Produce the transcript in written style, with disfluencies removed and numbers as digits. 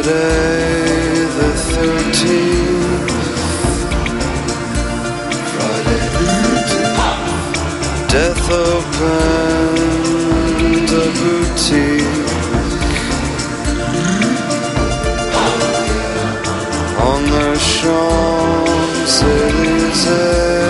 Friday the 13th. Friday the 13th. Death opened a boutique on the Champs-Élysées.